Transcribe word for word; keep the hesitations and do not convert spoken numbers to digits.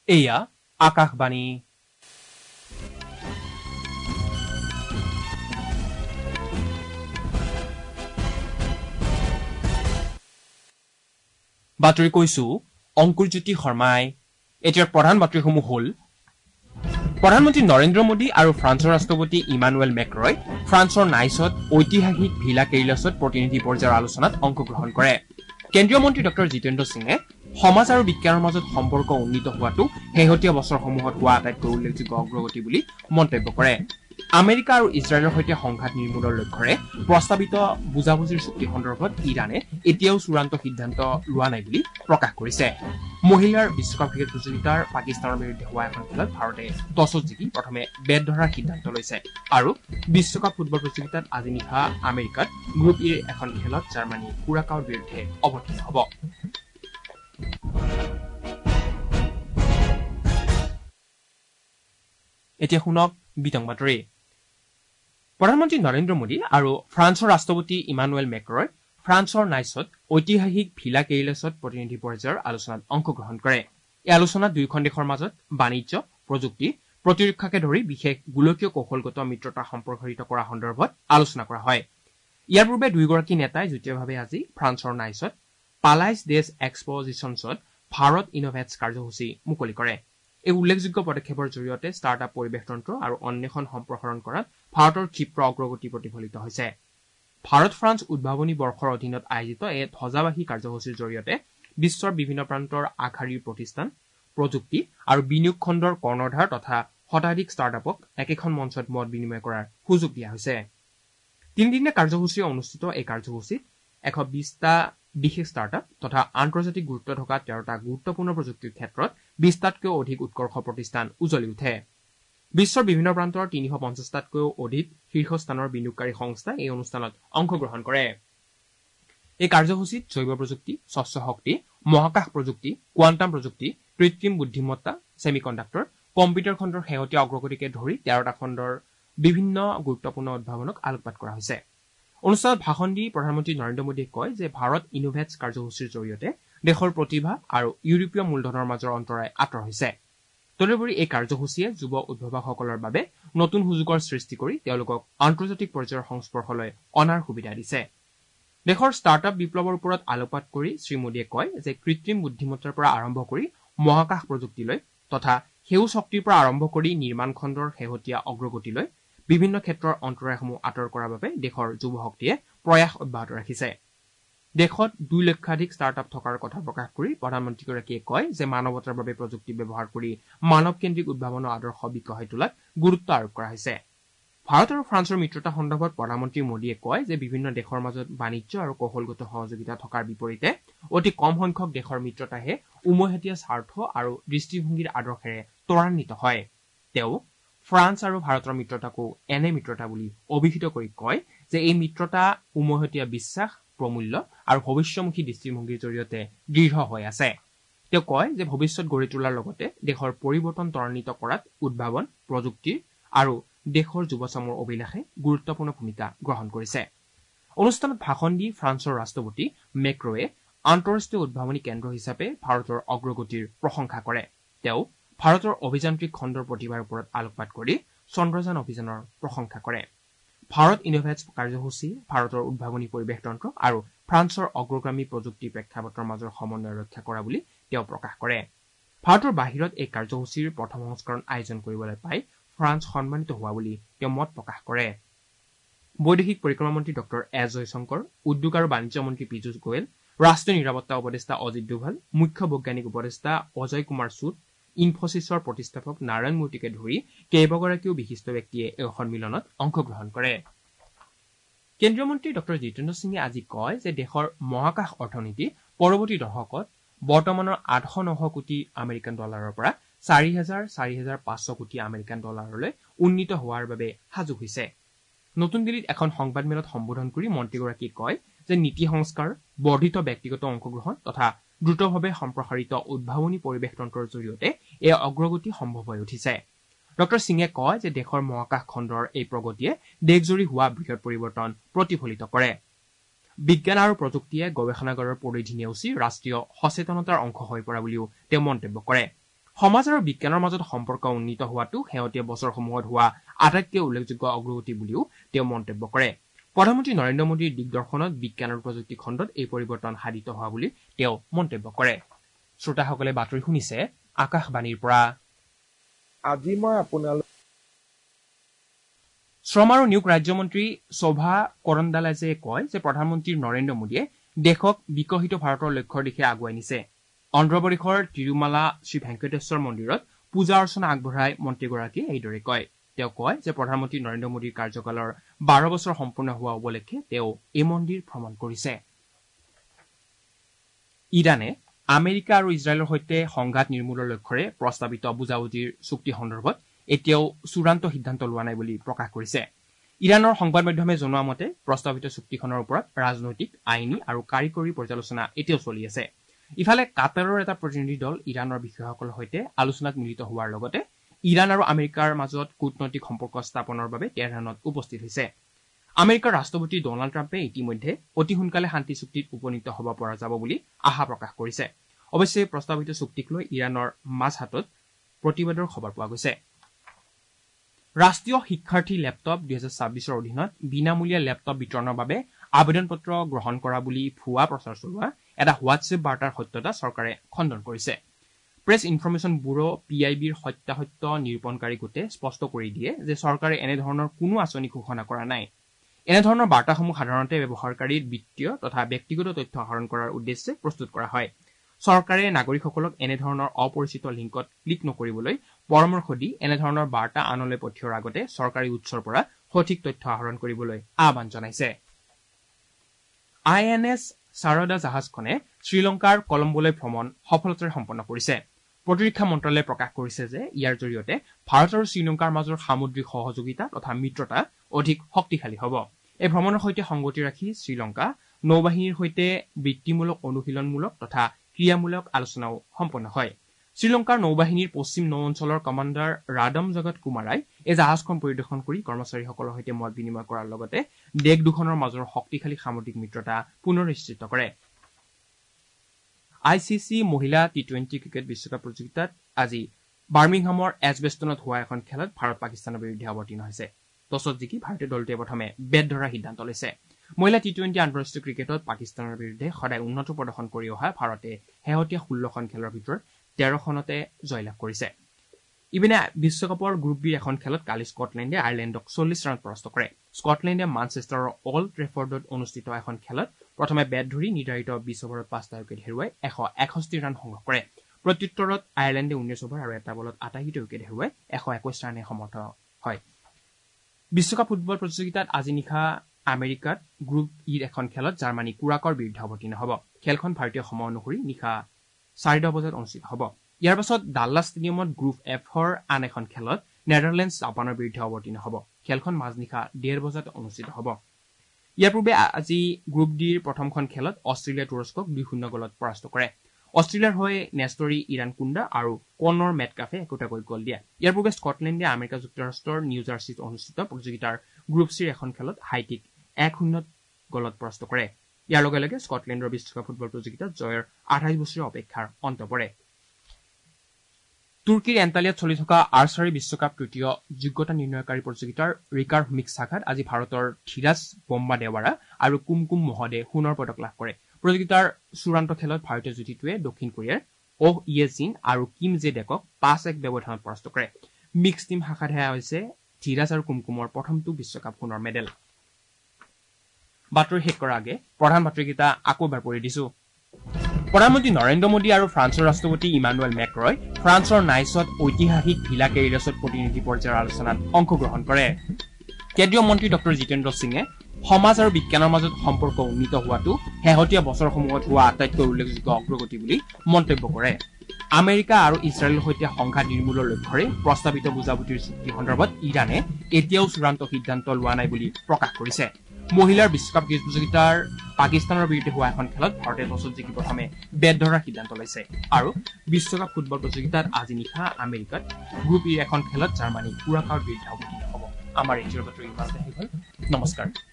এয়া আকাশবাণী বাতৰি কৈছো অংকুৰজ্যোতি শৰ্মাই এতিয়াৰ প্ৰধান বাতৰিসমূহ হ'ল প্ৰধানমন্ত্ৰী নৰেন্দ্ৰ মোদী আৰু ফ্ৰান্সৰ ৰাষ্ট্ৰপতি ইমানুৱেল মেক্ৰই ফ্ৰান্সৰ নাইছত ঐতিহাসিক ভিলা কেইলাছত প্ৰতিনিধি পৰ্যায়ৰ আলোচনাত অংশগ্ৰহণ কৰে কেন্দ্ৰীয় মন্ত্ৰী ডক্টৰ জিতেন্দ্ৰ সিঙে সমাজ আৰু বিজ্ঞানৰ মাজত সম্পৰ্ক উন্নীত হোৱাটো শেহতীয়া বছৰসমূহত হোৱা আটাইতকৈ উল্লেখযোগ্য অগ্ৰগতি বুলি মন্তব্য কৰে আমেৰিকা আৰু ইজৰাইলৰ সৈতে সংঘাত নিৰ্মূলৰ লক্ষ্যৰে প্ৰস্তাৱিত বুজাবুজিৰ চুক্তি সন্দৰ্ভত ইৰাণে এতিয়াও চূড়ান্ত সিদ্ধান্ত লোৱা নাই বুলি প্ৰকাশ কৰিছে মহিলাৰ বিশ্বকাপ ক্ৰিকেট প্ৰতিযোগিতাৰ পাকিস্তানৰ বিৰুদ্ধে হোৱা এখন খেলত ভাৰতে টছত জিকি প্ৰথমে বেট ধৰাৰ সিদ্ধান্ত লৈছে আৰু বিশ্বকাপ ফুটবল প্ৰতিযোগিতাত আজি নিশা আমেৰিকাত গ্ৰুপ ইৰ এখন খেলত জাৰ্মানী কুৰাকাওৰ বিৰুদ্ধে অৱতীৰ্ণ হ'ব এতিয়া শুনক বিতং বাতৰি প্ৰধানমন্ত্ৰী নৰেন্দ্ৰ মোদী আৰু ফ্ৰান্সৰ ৰাষ্ট্ৰপতি ইমানুৱেল মেক্ৰই ফ্ৰান্সৰ নাইছত ঐতিহাসিক ভিলা কেইলাছত প্ৰতিনিধি পৰ্যায়ৰ আলোচনাত অংশগ্ৰহণ কৰে এই আলোচনাত দুয়োখন দেশৰ মাজত বাণিজ্য প্ৰযুক্তি প্ৰতিৰক্ষাকে ধৰি বিশেষ গোলকীয় কৌশলগত মিত্ৰতা সম্প্ৰসাৰিত কৰা সন্দৰ্ভত আলোচনা কৰা হয় ইয়াৰ পূৰ্বে দুয়োগৰাকী নেতাই যুটীয়াভাৱে আজি ফ্ৰান্সৰ নাইছত পালাইছ ডেছ এক্সপজিশ্যনছত ভাৰত ইনোভেটছ কাৰ্যসূচী মুকলি কৰে এই উল্লেখযোগ্য পদক্ষেপৰ জৰিয়তে ষ্টাৰ্টআপ পৰিৱেশ তন্ত্ৰ আৰু অন্বেষণ সম্প্ৰসাৰণ কৰাত ভাৰতৰ ক্ষিপ্ৰ অগ্ৰগতি প্ৰতিফলিত হৈছে ভাৰত ফ্ৰান্স উদ্ভাৱনী বৰ্ষৰ অধীনত আয়োজিত এই ধ্বজাবাহী কাৰ্যসূচীৰ জৰিয়তে বিশ্বৰ বিভিন্ন প্ৰান্তৰ আগশাৰীৰ প্ৰতিষ্ঠান প্ৰযুক্তি আৰু বিনিয়োগ খণ্ডৰ কৰ্ণধাৰ তথা শতাধিক ষ্টাৰ্টআপক একেখন মঞ্চত মত বিনিময় কৰাৰ সুযোগ দিয়া হৈছে তিনিদিনীয়া কাৰ্যসূচী অনুষ্ঠিত এই কাৰ্যসূচীত এশ বিশটা বিশেষ ষ্টাৰ্টআপ তথা আন্তৰ্জাতিক গুৰুত্ব থকা তেৰটা গুৰুত্বপূৰ্ণ প্ৰযুক্তিৰ ক্ষেত্ৰত বিশটাতকৈও অধিক উৎকৰ্ষ প্ৰতিষ্ঠান উজলি উঠে বিশ্বৰ বিভিন্ন প্ৰান্তৰ তিনিশ পঞ্চাশটাতকৈও অধিক শীৰ্ষস্থানৰ বিনিয়োগকাৰী সংস্থাই এই অনুষ্ঠানত অংশগ্ৰহণ কৰে এই কাৰ্যসূচীত জৈৱ প্ৰযুক্তি স্বচ্ছ শক্তি মহাকাশ প্ৰযুক্তি কোৱাণ্টাম প্ৰযুক্তি কৃত্ৰিম বুদ্ধিমত্তা ছেমিকণ্ডাক্টৰ কম্পিউটাৰ খণ্ডৰ শেহতীয়া অগ্ৰগতিকে ধৰি তেৰটা খণ্ডৰ বিভিন্ন গুৰুত্বপূৰ্ণ উদ্ভাৱনক আলোকপাত কৰা হৈছে অনুষ্ঠানত ভাষণ দি প্ৰধানমন্ত্ৰী নৰেন্দ্ৰ মোদীয়ে কয় যে ভাৰত ইনোভেটছ কাৰ্যসূচীৰ জৰিয়তে দেশৰ প্ৰতিভা আৰু ইউৰোপীয় মূলধনৰ মাজৰ অন্তৰায় আঁতৰ হৈছে তদুপৰি এই কাৰ্যসূচীয়ে যুৱ উদ্ভাৱকসকলৰ বাবে নতুন সুযোগৰ সৃষ্টি কৰি তেওঁলোকক আন্তৰ্জাতিক পৰ্যায়ৰ সংস্পৰ্শলৈ অনাৰ সুবিধা দিছে দেশৰ ষ্টাৰ্টআপ বিপ্লৱৰ ওপৰত আলোকপাত কৰি শ্ৰীমোদীয়ে কয় যে কৃত্ৰিম বুদ্ধিমত্তাৰ পৰা আৰম্ভ কৰি মহাকাশ প্ৰযুক্তিলৈ তথা সেউজ শক্তিৰ পৰা আৰম্ভ কৰি নিৰ্মাণ খণ্ডৰ শেহতীয়া অগ্ৰগতিলৈ বিভিন্ন ক্ষেত্ৰৰ অন্তৰায়সমূহ আঁতৰ কৰাৰ বাবে দেশৰ যুৱ শক্তিয়ে প্ৰয়াস অব্যাহত ৰাখিছে দেশত দুই লক্ষাধিক ষ্টাৰ্টআপ থকাৰ কথা প্ৰকাশ কৰি প্ৰধানমন্ত্ৰীগৰাকীয়ে কয় যে মানৱতাৰ বাবে প্ৰযুক্তি ব্যৱহাৰ কৰি মানৱকেন্দ্ৰিক উদ্ভাৱনৰ আদৰ্শ বিকশাই তোলাত গুৰুত্ব আৰোপ কৰা হৈছে ভাৰত আৰু ফ্ৰান্সৰ মিত্ৰতা সন্দৰ্ভত প্ৰধানমন্ত্ৰী মোদীয়ে কয় যে বিভিন্ন দেশৰ মাজত বাণিজ্য আৰু কৌশলগত সহযোগিতা থকাৰ বিপৰীতে অতি কম সংখ্যক দেশৰ মিত্ৰতাহে উমৈহতীয়া স্বাৰ্থ আৰু দৃষ্টিভংগীৰ আদৰ্শেৰে ত্বৰান্বিত হয় তেওঁ ফ্ৰান্স আৰু ভাৰতৰ মিত্ৰতাকো এনে মিত্ৰতা বুলি অভিহিত কৰি কয় যে এই মিত্ৰতা উমৈহতীয়া বিশ্বাস প্ৰমূল্য আৰু ভৱিষ্যমুখী দৃষ্টিভংগীৰ জৰিয়তে দৃঢ় হৈ আছে তেওঁ কয় যে ভৱিষ্যত গঢ়ি তোলাৰ লগতে দেশৰ পৰিৱৰ্তন ত্বৰান্বিত কৰাত উদ্ভাৱন প্ৰযুক্তি আৰু দেশৰ যুৱচামৰ অভিলাষে গুৰুত্বপূৰ্ণ ভূমিকা গ্ৰহণ কৰিছে অনুষ্ঠানত ভাষণ দি ফ্ৰান্সৰ ৰাষ্ট্ৰপতি মেক্ৰয়ে আন্তঃৰাষ্ট্ৰীয় উদ্ভাৱনী কেন্দ্ৰ হিচাপে ভাৰতৰ অগ্ৰগতিৰ প্ৰশংসা কৰে তেওঁ ভাৰতৰ অভিযান্ত্ৰিক খণ্ডৰ প্ৰতিভাৰ ওপৰত আলোকপাত কৰি চন্দ্ৰযান অভিযানৰ প্ৰশংসা কৰে ভাৰত ইনোভেটছ কাৰ্যসূচী ভাৰতৰ উদ্ভাৱনী পৰিৱেশ তন্ত্ৰ আৰু ফ্ৰান্সৰ অগ্ৰগামী প্ৰযুক্তি প্ৰেক্ষাপটৰ মাজৰ সমন্বয় ৰক্ষা কৰা বুলি তেওঁ প্ৰকাশ কৰে ভাৰতৰ বাহিৰত এই কাৰ্যসূচীৰ প্ৰথম সংস্কৰণ আয়োজন কৰিবলৈ পাই ফ্ৰান্স সন্মানিত হোৱা বুলি তেওঁ মত প্ৰকাশ কৰে বৈদেশিক পৰিক্ৰমা মন্ত্ৰী ডক্টৰ এছ জয়শংকৰ উদ্যোগ আৰু বাণিজ্য মন্ত্ৰী পীযুষ গোৱেল ৰাষ্ট্ৰীয় নিৰাপত্তা উপদেষ্টা অজিত ডোভাল মুখ্য বৈজ্ঞানিক উপদেষ্টা অজয় কুমাৰ চুদ ইনফোচিছৰ প্ৰতিষ্ঠাপক নাৰায়ণ মূৰ্তিকে ধৰি কেইবাগৰাকীও বিশিষ্ট ব্যক্তিয়ে এই সন্মিলনত অংশগ্ৰহণ কৰে কেন্দ্ৰীয় মন্ত্ৰী ডক্টৰ জিতেন্দ্ৰ সিঙে আজি কয় যে দেশৰ মহাকাশ অৰ্থনীতি পৰৱৰ্তী দশকত বৰ্তমানৰ আঠশ নশ কোটি আমেৰিকান ডলাৰৰ পৰা চাৰি হাজাৰ চাৰি হাজাৰ পাঁচশ কোটি আমেৰিকান ডলাৰলৈ উন্নীত হোৱাৰ বাবে সাজু হৈছে নতুন দিল্লীত এখন সংবাদমেলত সম্বোধন কৰি মন্ত্ৰীগৰাকীয়ে কয় যে নীতি সংস্কাৰ বৰ্ধিত ব্যক্তিগত অংশগ্ৰহণ তথা দ্ৰুতভাৱে সম্প্ৰসাৰিত উদ্ভাৱনী পৰিৱেশ তন্ত্ৰৰ জৰিয়তে এই অগ্ৰগতি সম্ভৱ হৈ উঠিছে ডক্টৰ সিঙে কয় যে দেশৰ মহাকাশ খণ্ডৰ এই প্ৰগতিয়ে দেশজুৰি হোৱা বৃহৎ পৰিৱৰ্তন প্ৰতিফলিত কৰে বিজ্ঞান আৰু প্ৰযুক্তিয়ে গৱেষণাগাৰৰ পৰিধি নেওচি ৰাষ্ট্ৰীয় সচেতনতাৰ অংশ হৈ পৰা বুলিও তেওঁ মন্তব্য কৰে সমাজ আৰু বিজ্ঞানৰ মাজত সম্পৰ্ক উন্নীত হোৱাটো শেহতীয়া বছৰসমূহত হোৱা আটাইতকৈ উল্লেখযোগ্য অগ্ৰগতি বুলিও তেওঁ মন্তব্য কৰে প্ৰধানমন্ত্ৰী নৰেন্দ্ৰ মোদীৰ দিগদৰ্শনত বিজ্ঞান আৰু প্ৰযুক্তি খণ্ডত এই পৰিৱৰ্তন সাধিত হোৱা বুলি তেওঁ মন্তব্য কৰে শ্ৰোতাসকলে বাতৰি শুনিছে আকাশবাণীৰ পৰা আজি মই আপোনালোক শ্ৰম আৰু নিয়োগ ৰাজ্যমন্ত্ৰী শোভা কৰণ্ডালাজে কয় যে প্ৰধানমন্ত্ৰী নৰেন্দ্ৰ মোদীয়ে দেশক বিকশিত ভাৰতৰ লক্ষ্যৰ দিশে আগুৱাই নিছে অন্ধ্ৰপ্ৰদেশৰ তিৰুমালা শ্ৰী ভেংকটেশ্বৰ মন্দিৰত পূজা অৰ্চনা আগবঢ়াই মন্ত্ৰীগৰাকীয়ে এইদৰে কয় তেওঁ কয় যে প্ৰধানমন্ত্ৰী নৰেন্দ্ৰ মোদীৰ কাৰ্যকালৰ বাৰ বছৰ সম্পূৰ্ণ হোৱা উপলক্ষে তেওঁ এই মন্দিৰ ভ্ৰমণ কৰিছে ইৰাণে আমেৰিকা আৰু ইজৰাইলৰ সৈতে সংঘাত নিৰ্মূলৰ লক্ষ্যৰে প্ৰস্তাৱিত বুজাবুজিৰ চুক্তি সন্দৰ্ভত এতিয়াও চূড়ান্ত সিদ্ধান্ত লোৱা নাই বুলি প্ৰকাশ কৰিছে ইৰাণৰ সংবাদ মাধ্যমে জনোৱা মতে প্ৰস্তাৱিত চুক্তিখনৰ ওপৰত ৰাজনৈতিক আইনী আৰু কাৰিকৰী পৰ্যালোচনা এতিয়াও চলি আছে ইফালে কাটাৰৰ এটা প্ৰতিনিধি দল ইৰাণৰ বিষয়াসকলৰ সৈতে আলোচনাত মিলিত হোৱাৰ লগতে ইৰাণ আৰু আমেৰিকাৰ মাজত কূটনৈতিক সম্পৰ্ক স্থাপনৰ বাবে তেহৰাণত উপস্থিত হৈছে আমেৰিকাৰ ৰাষ্ট্ৰপতি ডনাল্ড ট্ৰাম্পে ইতিমধ্যে অতি সোনকালে শান্তি চুক্তিত উপনীত হ'ব পৰা যাব বুলি আশা প্ৰকাশ কৰিছে অৱশ্যে প্ৰস্তাৱিত চুক্তিক লৈ ইৰাণৰ মাজহাটত প্ৰতিবাদৰ খবৰ পোৱা গৈছে ৰাষ্ট্ৰীয় শিক্ষাৰ্থী লেপটপ দুহেজাৰ ছাব্বিছৰ অধীনত বিনামূলীয়া লেপটপ বিতৰণৰ বাবে আবেদন পত্ৰ গ্ৰহণ কৰা বুলি ভুৱা প্ৰচাৰ চলোৱা এটা হোৱাটছএপ বাৰ্তাৰ সত্যতা চৰকাৰে খণ্ডন কৰিছে press information bureau P I বিৰ সত্যাসত্য নিৰূপণকাৰী গোটে স্পষ্ট কৰি দিয়ে যে চৰকাৰে এনেধৰণৰ কোনো আঁচনি ঘোষণা কৰা নাই এনেধৰণৰ বাৰ্তাসমূহ সাধাৰণতে ব্যৱহাৰকাৰীৰ বিত্তীয় তথা ব্যক্তিগত তথ্য আহৰণ কৰাৰ উদ্দেশ্যে প্ৰস্তুত কৰা হয় চৰকাৰে নাগৰিকসকলক এনেধৰণৰ অপৰিচিত লিংকত ক্লিক নকৰিবলৈ পৰামৰ্শ দি এনেধৰণৰ বাৰ্তা আনলৈ পঠিওৱাৰ আগতে চৰকাৰী উৎসৰ পৰা সঠিক তথ্য আহৰণ কৰিবলৈ আহ্বান জনাইছে আই এন এছ শাৰদা জাহাজখনে শ্ৰীলংকাৰ কলম্বোলৈ ভ্ৰমণ সফলতাৰে সম্পন্ন কৰিছে প্ৰতিৰক্ষা মন্ত্ৰালয়ে প্ৰকাশ কৰিছে যে ইয়াৰ জৰিয়তে ভাৰত আৰু শ্ৰীলংকাৰ মাজৰ সামুদ্ৰিক সহযোগিতা তথা মিত্ৰতা অধিক শক্তিশালী হ'ব এই ভ্ৰমণৰ সৈতে সংগতি ৰাখি শ্ৰীলংকা নৌবাহিনীৰ সৈতে বৃত্তিমূলক অনুশীলনমূলক তথা ক্ৰিয়ামূলক আলোচনাও সম্পন্ন হয় শ্ৰীলংকাৰ নৌবাহিনীৰ পশ্চিম নৌ অঞ্চলৰ কমাণ্ডাৰ ৰাডম জগত কুমাৰাই এই জাহাজখন পৰিদৰ্শন কৰি কৰ্মচাৰীসকলৰ সৈতে মত বিনিময় কৰাৰ লগতে দেশ দুখনৰ মাজৰ শক্তিশালী সামুদ্ৰিক মিত্ৰতা পুনৰ নিশ্চিত কৰে আই চি চি মহিলা টি টুৱেণ্টি ক্ৰিকেট বিশ্বকাপ প্ৰতিযোগিতাত আজি বাৰ্মিংহামৰ এজবেষ্টনত হোৱা এখন খেলত ভাৰত পাকিস্তানৰ বিৰুদ্ধে অৱতীৰ্ণ হৈছে টছত জিকি ভাৰতীয় দলটোৱে প্ৰথমে বেট ধৰাৰ সিদ্ধান্ত লৈছে মহিলা টি টুৱেণ্টি আন্তঃৰাষ্ট্ৰীয় ক্ৰিকেটত পাকিস্তানৰ বিৰুদ্ধে সদায় উন্নত প্ৰদৰ্শন কৰি অহা ভাৰতে শেহতীয়া ষোল্লখন খেলৰ ভিতৰত তেৰখনতে জয়লাভ কৰিছে ইপিনে বিশ্বকাপৰ গ্ৰুপ বিৰ এখন খেলত কালি স্কটলেণ্ডে আয়াৰলেণ্ডক চল্লিছ ৰানত পৰাস্ত কৰে স্কটলেণ্ডে মানচেষ্টাৰৰ অল্ড ট্ৰেফৰ্ডত অনুষ্ঠিত এখন খেলত প্ৰথমে বেট ধৰি নিৰ্ধাৰিত বিছ অভাৰত পাঁচটা উইকেট হেৰুৱাই এশ এষষ্ঠি ৰান সংগ্ৰহ কৰে প্ৰত্যুত্তৰত আয়াৰলেণ্ডে ঊনৈছ অভাৰ আৰু এটা বলত আটাইকেইটা উইকেট হেৰুৱাই এশ একৈশ ৰানে সমৰ্থ হয় বিশ্বকাপ ফুটবল প্ৰতিযোগিতাত আজি নিশা আমেৰিকাত গ্ৰুপ ইৰ এখন খেলত জাৰ্মানী কুৰাকৰ বিৰুদ্ধে অৱতীৰ্ণ হ'ব খেলখন ভাৰতীয় সময় অনুসৰি নিশা চাৰে দহ বজাত অনুষ্ঠিত হ'ব ইয়াৰ পাছত ডাল্লাছ ষ্টেডিয়ামত গ্ৰুপ এফৰ আন এখন খেলত নেদাৰলেণ্ডছ জাপানৰ বিৰুদ্ধে অৱতীৰ্ণ হ'ব খেলখন মাজনিশা ডেৰ বজাত অনুষ্ঠিত হ'ব ইয়াৰ পূৰ্বে আজি গ্ৰুপ ডিৰ প্ৰথমখন খেলত অষ্ট্ৰেলিয়া তুৰস্কক দুই শূন্য গলত পৰাস্ত কৰে অষ্ট্ৰেলিয়াৰ হৈ নেষ্টৰী ইৰাণ কুণ্ডা আৰু কনৰ মেটকাফে একোটাকৈ গল দিয়ে ইয়াৰ পূৰ্বে স্কটলেণ্ডে আমেৰিকা যুক্তৰাষ্ট্ৰৰ নিউ জাৰ্চিত অনুষ্ঠিত প্ৰতিযোগিতাৰ গ্ৰুপ চিৰ এখন খেলত হাইটিক এক শূন্য গলত পৰাস্ত কৰে ইয়াৰ লগে লগে স্কটলেণ্ডৰ বিশ্বকাপ ফুটবল প্ৰতিযোগিতাত জয়ৰ আঠাইছ বছৰীয়া অপেক্ষাৰ অন্ত পৰে তুৰ্কীৰ এণ্টালিয়াত চলি থকা আৰ্চাৰী বিশ্বকাপ তৃতীয় যোগ্যতা নিৰ্ণয়কাৰী প্ৰতিযোগিতাৰ ৰিকাৰ্ভ মিক্স শাখাত আজি ভাৰতৰ ধীৰাজ বম্বাদেৱাৰা আৰু কুমকুম মহদে সোণৰ পদক লাভ কৰে প্ৰতিযোগিতাৰ চূড়ান্ত খেলত ভাৰতীয় যুটিটোৱে দক্ষিণ কোৰিয়াৰ অহ ইয়ে জিন আৰু কিম জে ডেকক পাঁচ এক ব্যৱধানত পৰাস্ত কৰে মিক্স টিম শাখাত সেয়া হৈছে ধীৰাজ আৰু কুমকুমৰ প্ৰথমটো বিশ্বকাপ সোণৰ মেডেল বাতৰি শেষ কৰাৰ আগে প্ৰধান বাতৰিকেইটা আকৌ এবাৰ পঢ়ি দিছো প্ৰধানমন্ত্ৰী নৰেন্দ্ৰ মোদী আৰু ফ্ৰান্সৰ ৰাষ্ট্ৰপতি ইমানুৱেল মেক্ৰই ফ্ৰান্সৰ নাইছত ঐতিহাসিক ভিলা কেৰিলাছত প্ৰতিনিধি পৰ্যায়ৰ আলোচনাত অংশগ্ৰহণ কৰে কেন্দ্ৰীয় মন্ত্ৰী ডক্টৰ জিতেন্দ্ৰ সিঙে সমাজ আৰু বিজ্ঞানৰ মাজত সম্পৰ্ক উন্নীত হোৱাটো শেহতীয়া বছৰসমূহত হোৱা আটাইতকৈ উল্লেখযোগ্য অগ্ৰগতি বুলি মন্তব্য কৰে আমেৰিকা আৰু ইজৰাইলৰ সৈতে সংঘাত নিৰ্মূলৰ লক্ষ্যৰে প্ৰস্তাৱিত বুজাবুজিৰ চুক্তি সন্দৰ্ভত ইৰাণে এতিয়াও চূড়ান্ত সিদ্ধান্ত লোৱা নাই বুলি প্ৰকাশ কৰিছে মহিলাৰ বিশ্বকাপ ক্ৰিকেট প্ৰতিযোগিতাৰ পাকিস্তানৰ বিৰুদ্ধে হোৱা এখন খেলত ভাৰতে টছত জিকি প্ৰথমে বেট ধৰাৰ সিদ্ধান্ত লৈছে আৰু বিশ্বকাপ ফুটবল প্ৰতিযোগিতাত আজি নিশা আমেৰিকাত গ্ৰুপ ইৰ এখন খেলত জাৰ্মানী কুৰাকৰ বিৰুদ্ধে অৱতীৰ্ণ হ'ব আমাৰ এই বাতৰি ইমানতে শেষ হ'ল নমস্কাৰ।